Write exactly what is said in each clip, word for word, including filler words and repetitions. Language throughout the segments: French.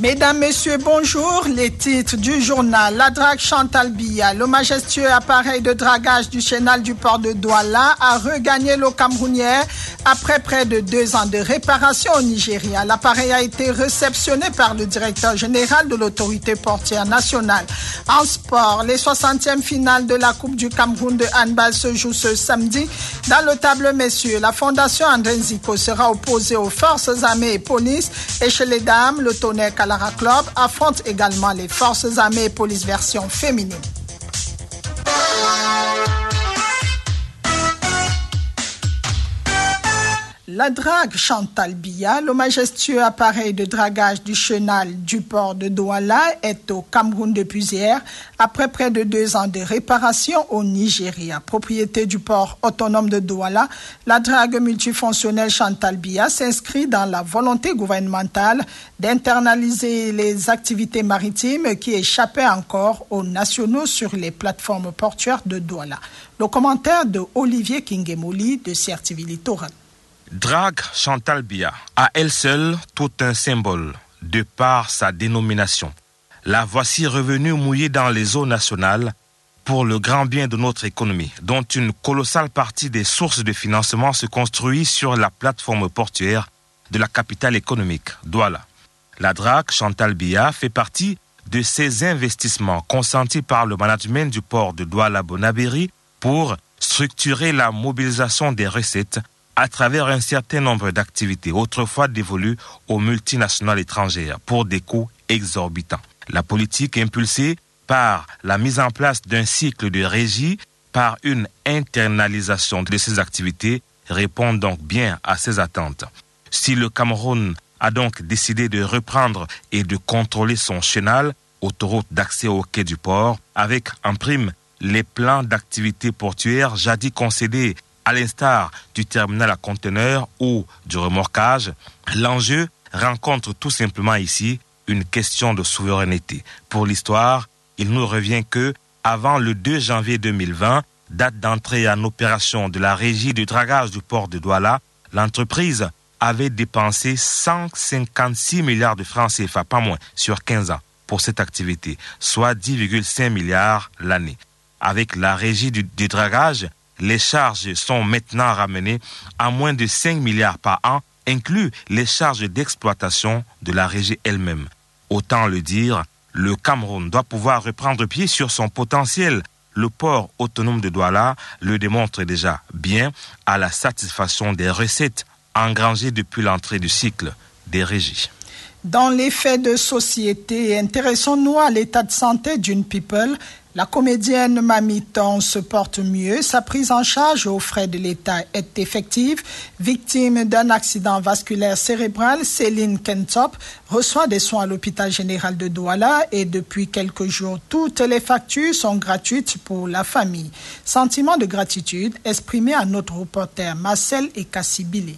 Mesdames, Messieurs, bonjour. Les titres du journal. La drague Chantal Biya, le majestueux appareil de dragage du chenal du port de Douala, a regagné l'eau camerounière après près de deux ans de réparation au Nigeria. L'appareil a été réceptionné par le directeur général de l'autorité portière nationale. En sport, les soixantièmes finales de la Coupe du Cameroun de handball se jouent ce samedi. Dans le tableau messieurs, la Fondation André Zico sera opposée aux forces armées et police. Et chez les dames, le Tonnerre Kalara Club affronte également les forces armées et police version féminine. La drague Chantal Biya, le majestueux appareil de dragage du chenal du port de Douala, est au Cameroun depuis hier, après près de deux ans de réparation au Nigeria. Propriété du port autonome de Douala, la drague multifonctionnelle Chantal Biya s'inscrit dans la volonté gouvernementale d'internaliser les activités maritimes qui échappaient encore aux nationaux sur les plateformes portuaires de Douala. Le commentaire de Olivier Kingemoli de C R T V Littoral. Drague Chantal Biya, à elle seule tout un symbole, de par sa dénomination. La voici revenue mouillée dans les eaux nationales pour le grand bien de notre économie, dont une colossale partie des sources de financement se construit sur la plateforme portuaire de la capitale économique, Douala. La drague Chantal Biya fait partie de ces investissements consentis par le management du port de Douala-Bonabéry pour structurer la mobilisation des recettes à travers un certain nombre d'activités autrefois dévolues aux multinationales étrangères pour des coûts exorbitants. La politique impulsée par la mise en place d'un cycle de régie par une internalisation de ces activités répond donc bien à ces attentes. Si le Cameroun a donc décidé de reprendre et de contrôler son chenal, autoroute d'accès au quai du port, avec en prime les plans d'activité portuaire jadis concédés à l'instar du terminal à conteneurs ou du remorquage, l'enjeu rencontre tout simplement ici une question de souveraineté. Pour l'histoire, il nous revient que, avant le deux janvier deux mille vingt, date d'entrée en opération de la régie de dragage du port de Douala, l'entreprise avait dépensé cent cinquante-six milliards de francs C F A, pas moins, sur quinze ans, pour cette activité, soit dix virgule cinq milliards l'année. Avec la régie du, du dragage, les charges sont maintenant ramenées à moins de cinq milliards par an, inclus les charges d'exploitation de la régie elle-même. Autant le dire, le Cameroun doit pouvoir reprendre pied sur son potentiel. Le port autonome de Douala le démontre déjà bien à la satisfaction des recettes engrangées depuis l'entrée du cycle des régies. Dans les faits de société, intéressons-nous à l'état de santé d'une people. La comédienne Mamiton se porte mieux. Sa prise en charge aux frais de l'État est effective. Victime d'un accident vasculaire cérébral, Céline Kentop reçoit des soins à l'hôpital général de Douala et depuis quelques jours, toutes les factures sont gratuites pour la famille. Sentiment de gratitude exprimé à notre reporter Marcel Ekassibile.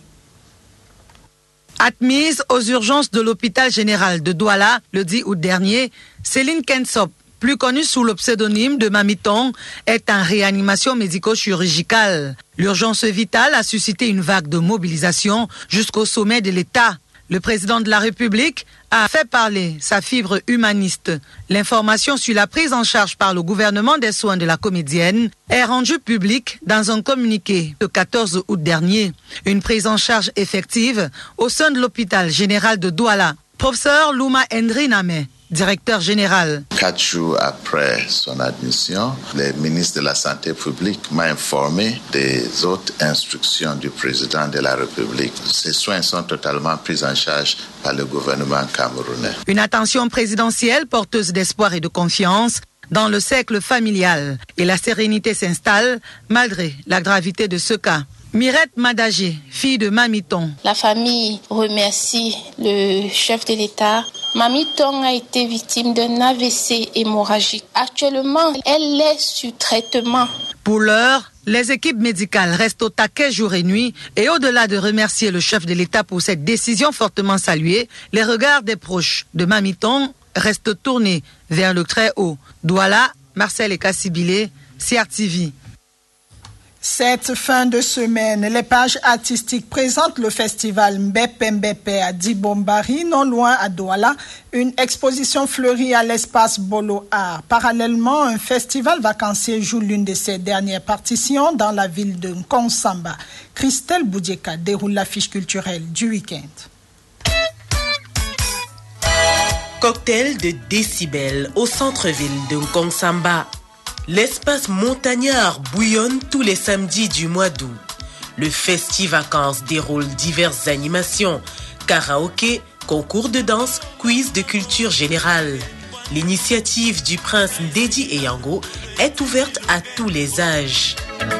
Admise aux urgences de l'hôpital général de Douala le dix août dernier, Céline Kentop, plus connue sous le pseudonyme de Mamiton, est en réanimation médico-chirurgicale. L'urgence vitale a suscité une vague de mobilisation jusqu'au sommet de l'État. Le président de la République a fait parler sa fibre humaniste. L'information sur la prise en charge par le gouvernement des soins de la comédienne est rendue publique dans un communiqué le quatorze août dernier. Une prise en charge effective au sein de l'hôpital général de Douala. Professeur Louma Hendri Namé, directeur général. Quatre jours après son admission, le ministre de la Santé publique m'a informé des autres instructions du président de la République. Ces soins sont totalement pris en charge par le gouvernement camerounais. Une attention présidentielle porteuse d'espoir et de confiance dans le cercle familial. Et la sérénité s'installe malgré la gravité de ce cas. Mirette Madagé, fille de Mamiton. La famille remercie le chef de l'État. Mamiton a été victime d'un A V C hémorragique. Actuellement, elle est sur traitement. Pour l'heure, les équipes médicales restent au taquet jour et nuit et au-delà de remercier le chef de l'État pour cette décision fortement saluée, les regards des proches de Mamiton restent tournés vers le très haut. Douala, Marcel Ekassibile, C R T V. Cette fin de semaine, les pages artistiques présentent le festival Mbépé Mbépé à Dibombari, non loin à Douala, une exposition fleurie à l'espace Bolo Art. Parallèlement, un festival vacancier joue l'une de ses dernières partitions dans la ville de Nkonsamba. Christelle Boudieka déroule l'affiche culturelle du week-end. Cocktail de décibels au centre-ville de Nkonsamba. L'espace montagnard bouillonne tous les samedis du mois d'août. Le Festi-Vacances déroule diverses animations, karaoké, concours de danse, quiz de culture générale. L'initiative du prince Ndedi Eyango est ouverte à tous les âges.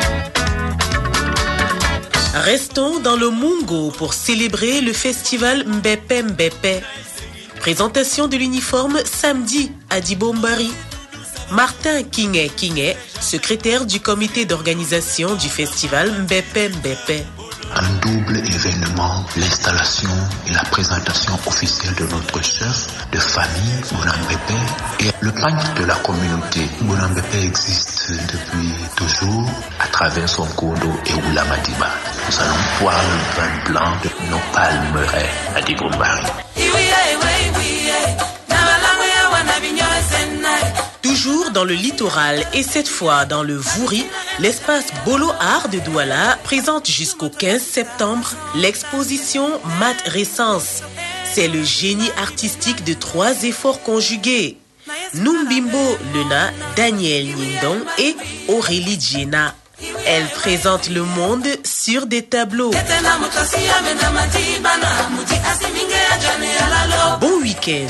Restons dans le Mungo pour célébrer le festival Mbépé Mbépé. Présentation de l'uniforme samedi à Dibombari. Martin Kingé Kingé, secrétaire du comité d'organisation du festival Mbépé Mbépé. Un double événement, l'installation et la présentation officielle de notre chef de famille, Mbépé, et le pacte de la communauté. Mbépé existe depuis toujours à travers son cours d'eau et Oulamadiba. Nous allons voir le vin blanc de nos palmeraies à Dibombari. Toujours dans le littoral et cette fois dans le Vouri, l'espace Bolo Art de Douala présente jusqu'au quinze septembre l'exposition Mat Ressence. C'est le génie artistique de trois efforts conjugués. Numbimbo Lena, Daniel Nindong et Aurélie Djena. Elle présente le monde sur des tableaux. Bon week-end.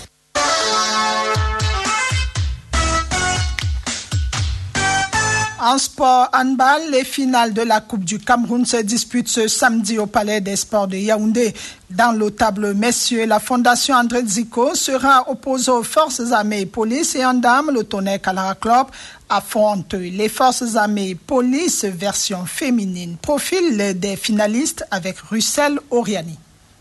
En sport handball, les finales de la Coupe du Cameroun se disputent ce samedi au Palais des Sports de Yaoundé. Dans le tableau messieurs, la Fondation André Zico sera opposée aux Forces armées et police et en dames, le Tonnerre Kalara Club affronte les Forces armées et police version féminine. Profil des finalistes avec Russell Oriani.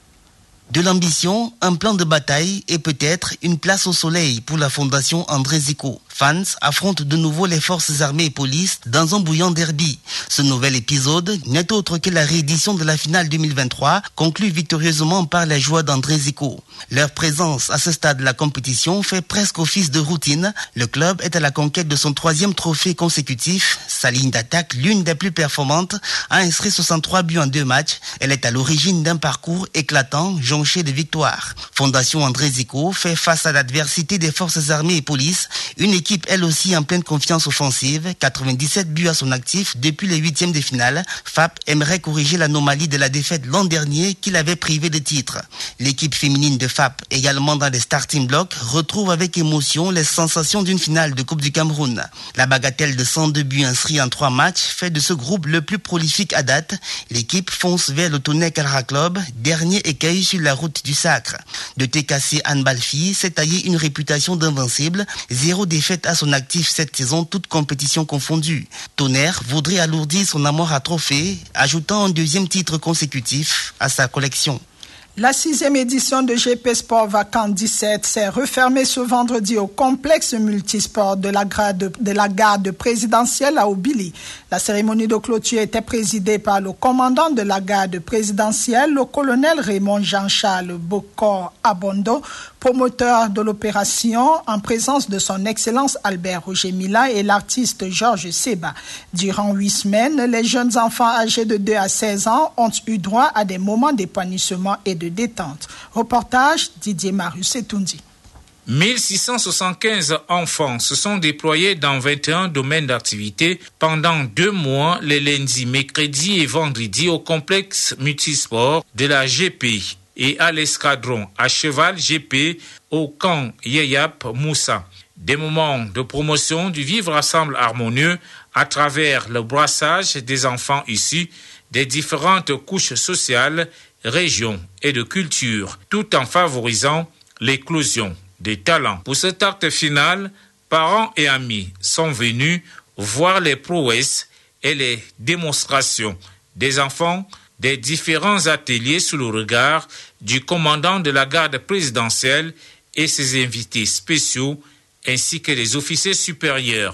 De l'ambition, un plan de bataille et peut-être une place au soleil pour la Fondation André Zico. Fans affrontent de nouveau les forces armées et police dans un bouillant derby. Ce nouvel épisode n'est autre que la réédition de la finale deux mille vingt-trois, conclue victorieusement par la joie d'André Zico. Leur présence à ce stade de la compétition fait presque office de routine. Le club est à la conquête de son troisième trophée consécutif. Sa ligne d'attaque, l'une des plus performantes, a inscrit soixante-trois buts en deux matchs. Elle est à l'origine d'un parcours éclatant, jonché de victoires. Fondation André Zico fait face à l'adversité des forces armées et police. Une équipe elle aussi en pleine confiance offensive, quatre-vingt-dix-sept buts à son actif depuis les huitièmes de finale. F A P aimerait corriger l'anomalie de la défaite l'an dernier qui l'avait privé de titre. L'équipe féminine de F A P, également dans les starting blocks, retrouve avec émotion les sensations d'une finale de Coupe du Cameroun. La bagatelle de cent deux buts inscrits en trois matchs fait de ce groupe le plus prolifique à date. L'équipe fonce vers le Tonnerre Kalara Club, dernier écueil sur la route du sacre. De T K C Handball Filles s'est taillé une réputation d'invincible, zéro défaite à son actif cette saison, toute compétition confondue. Tonnerre voudrait alourdir son amour à trophée, ajoutant un deuxième titre consécutif à sa collection. La sixième édition de G P Sport Vacances dix-sept s'est refermée ce vendredi au complexe multisport de la, de, de la garde présidentielle à Obili. La cérémonie de clôture était présidée par le commandant de la garde présidentielle, le colonel Raymond Jean-Charles Bokor Abondo, promoteur de l'opération, en présence de son Excellence Albert Roger Mila et l'artiste Georges Seba. Durant huit semaines, les jeunes enfants âgés de deux à seize ans ont eu droit à des moments d'épanouissement et de détente. Reportage Didier Marius Etoundi. mille six cent soixante-quinze enfants se sont déployés dans vingt et un domaines d'activité pendant deux mois, les lundis, mercredis et vendredis au complexe multisport de la G P et à l'escadron à cheval G P au camp Yeyap Moussa. Des moments de promotion du vivre ensemble harmonieux à travers le brassage des enfants issus des différentes couches sociales, régions et de culture, tout en favorisant l'éclosion des talents. Pour cet acte final, parents et amis sont venus voir les prouesses et les démonstrations des enfants des différents ateliers sous le regard du commandant de la garde présidentielle et ses invités spéciaux, ainsi que les officiers supérieurs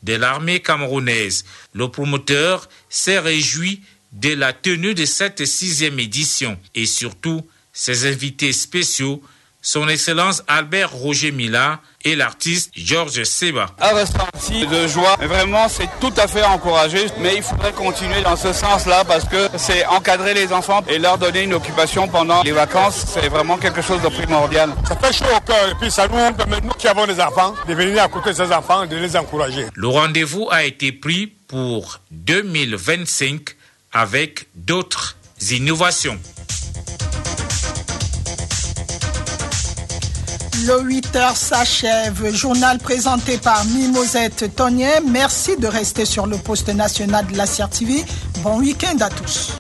de l'armée camerounaise. Le promoteur s'est réjoui de la tenue de cette sixième édition et surtout ses invités spéciaux, son Excellence Albert Roger Mila et l'artiste Georges Seba. Un ressenti de joie, vraiment c'est tout à fait encouragé, mais il faudrait continuer dans ce sens-là parce que c'est encadrer les enfants et leur donner une occupation pendant les vacances, c'est vraiment quelque chose de primordial. Ça fait chaud au cœur et puis ça nous permet, nous qui avons des enfants, de venir à côté de ces enfants et de les encourager. Le rendez-vous a été pris pour deux mille vingt-cinq avec d'autres innovations. Le huit heures s'achève. Journal présenté par Mimosette Tonnier. Merci de rester sur le poste national de la C R T V. Bon week-end à tous.